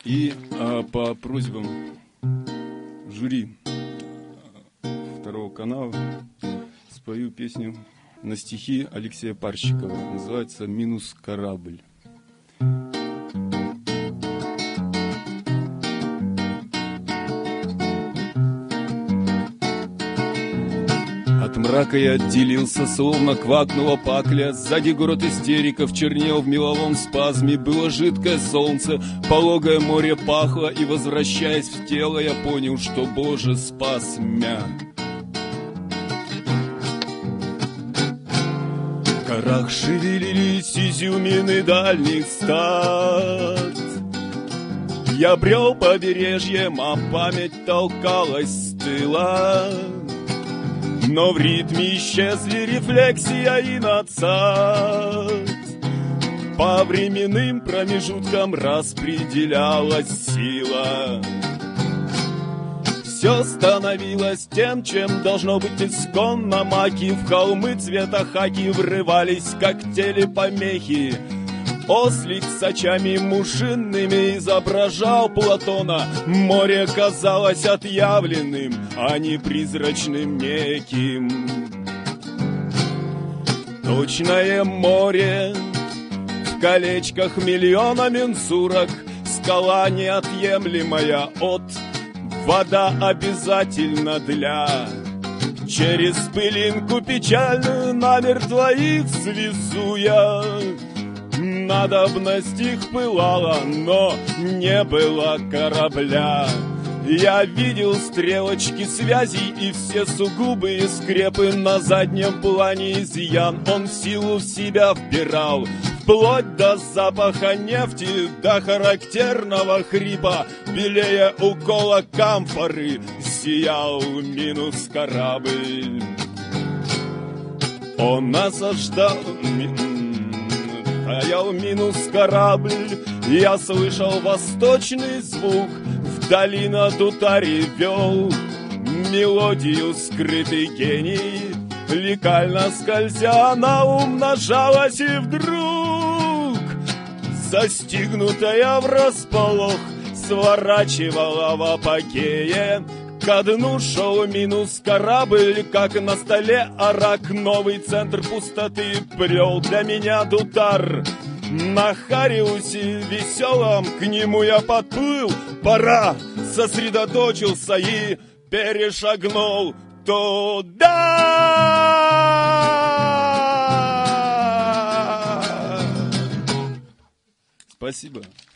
И по просьбам жюри Второго канала спою песню на стихи Алексея Парщикова. Называется «Минус корабль». От мрака я отделился, словно квакнула пакля. Сзади город истериков чернел в меловом спазме. Было жидкое солнце, пологое море пахло. И, возвращаясь в тело, я понял, что Боже спас мя. В горах шевелились изюмины дальних стад. Я брел побережьем, а память толкалась с тыла. Но в ритме исчезли рефлексия и надсад. По временным промежуткам распределялась сила. Все становилось тем, чем должно быть исконно. Маки в холмы цвета хаки врывались, как телепомехи. Ослик с очами мушинными изображал Платона. Море казалось отъявленным, а не призрачным неким. Точное море в колечках миллиона менсурок. Скала неотъемлемая от, вода обязательно для. Через пылинку печальную намертво их свезу я. Надобность их пылала, но не было корабля. Я видел стрелочки связей и все сугубые скрепы. На заднем плане изъян он силу в себя вбирал. Вплоть до запаха нефти, до характерного хрипа. Белее укола камфоры сиял минус корабль. Он осаждал... Стоял минус корабль, я слышал восточный звук. Вдали над Утари вел мелодию скрытый гений. Лекально скользя, она умножалась, и вдруг, застигнутая врасполох, сворачивала в апогее. Ко дну шел минус корабль, как на столе арак. Новый центр пустоты брел для меня Дутар. На Хариусе веселом к нему я подплыл. Пора, сосредоточился и перешагнул туда. Спасибо.